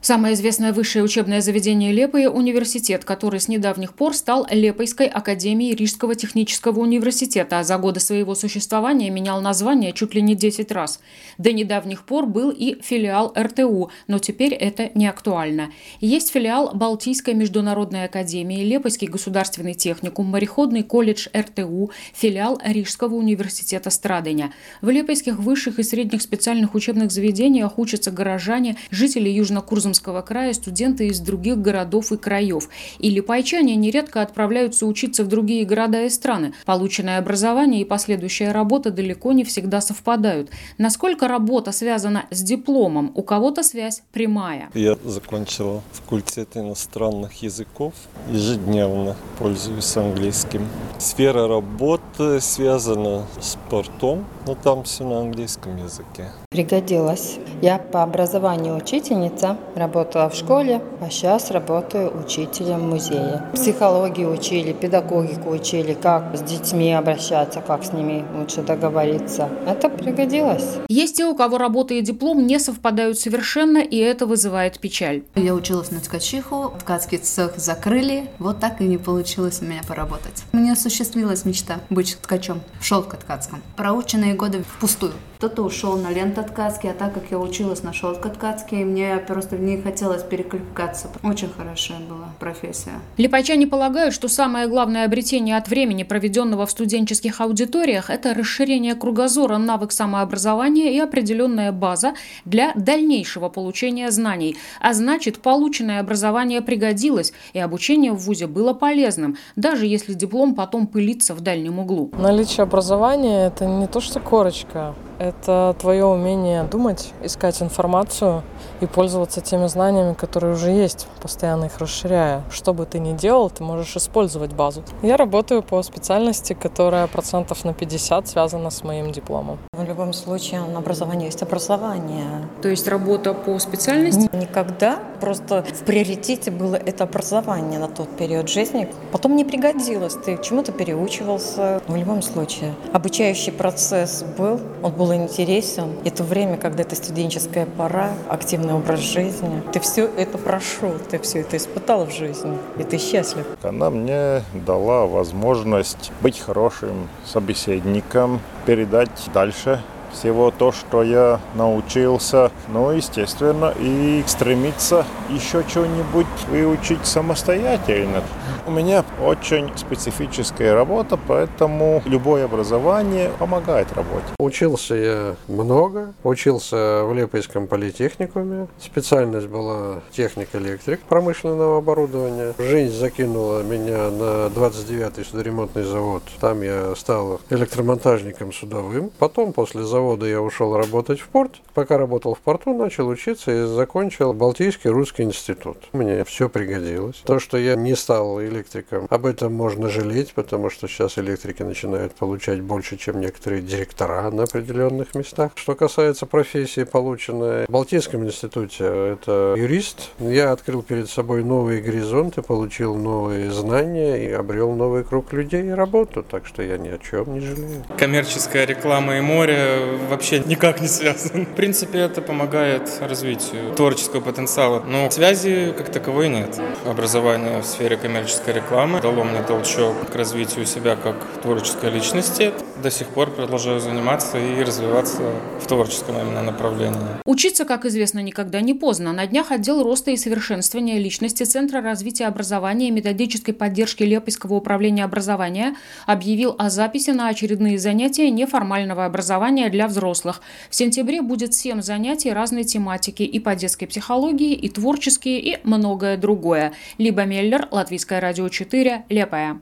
Самое известное высшее учебное заведение Лепое – университет, который с недавних пор стал Лепойской академией Рижского технического университета, а за годы своего существования менял название чуть ли не 10 раз. До недавних пор был и филиал РТУ, но теперь это не актуально. Есть филиал Балтийской международной академии, Лепойский государственный техникум, мореходный колледж РТУ, филиал Рижского университета Страдыня. В лепойских высших и средних специальных учебных заведениях учатся горожане, жители Южно-Курзамского края, студенты из других городов и краев. И липайчане нередко отправляются учиться в другие города и страны. Полученное образование и последующая работа далеко не всегда совпадают. Насколько работа связана с дипломом, у кого-то связь прямая. Я закончил факультет иностранных языков. Ежедневно пользуюсь английским. Сфера работы связана с портом, но там все на английском языке. Пригодилось. Я по образованию учительница, работала в школе, а сейчас работаю учителем музея. Психологию учили, педагогику учили, как с детьми обращаться, как с ними лучше договориться. Это пригодилось. Есть те, у кого работа и диплом не совпадают совершенно, и это вызывает печаль. Я училась на ткачиху, ткацкий цех закрыли, вот так и не получилось у меня поработать. У меня осуществилась мечта быть ткачом в шелкоткацком. Проученные годы впустую. Кто-то ушел на лентоткацкий, а так как я училась на шелкоткацкий, мне просто не хотелось перекликаться. Очень хорошая была профессия. Липайчане полагают, что самое главное обретение от времени, проведенного в студенческих аудиториях, это расширение кругозора, навык самообразования и определенная база для дальнейшего получения знаний. А значит, полученное образование пригодилось, и обучение в вузе было полезным, даже если диплом потом пылится в дальнем углу. Наличие образования – это не то, что корочка. Это твое умение думать, искать информацию и пользоваться теми знаниями, которые уже есть, постоянно их расширяя. Что бы ты ни делал, ты можешь использовать базу. Я работаю по специальности, которая 50% связана с моим дипломом. В любом случае, образование есть образование. То есть работа по специальности? Никогда. Просто в приоритете было это образование на тот период жизни. Потом не пригодилось. Ты чему-то переучивался. В любом случае, обучающий процесс был. Он был интересен. Это время, когда это студенческая пора, активный образ жизни. Ты все это прошел, ты все это испытал в жизни, и ты счастлив. Она мне дала возможность быть хорошим собеседником, передать дальше всего то, что я научился, естественно, и стремиться еще что-нибудь выучить самостоятельно. У меня очень специфическая работа, поэтому любое образование помогает работе. Учился я много, учился в Лепойском политехникуме. Специальность была техник-электрик промышленного оборудования. Жизнь закинула меня на 29-й судоремонтный завод. Там я стал электромонтажником судовым. Потом, после завода, я ушел работать в порт. Пока работал в порту, начал учиться и закончил Балтийский русский институт. Мне все пригодилось. То, что я не стал электриком, об этом можно жалеть, потому что сейчас электрики начинают получать больше, чем некоторые директора на определенных местах. Что касается профессии, полученной в Балтийском институте, это юрист. Я открыл перед собой новые горизонты, получил новые знания и обрел новый круг людей и работу, так что я ни о чем не жалею. Коммерческая реклама и море вообще никак не связаны. В принципе, это помогает развитию творческого потенциала, но связи как таковой нет. Образование в сфере коммерческой рекламы дало мне толчок к развитию себя как творческой личности. До сих пор продолжаю заниматься и развиваться в творческом именно направлении. Учиться, как известно, никогда не поздно. На днях отдел роста и совершенствования личности Центра развития образования и методической поддержки Лепойского управления образования объявил о записи на очередные занятия неформального образования для взрослых. В сентябре будет 7 занятий разной тематики и по детской психологии, и творческие, и многое другое. Либа Меллер, Латвийское радио 4, Лепая.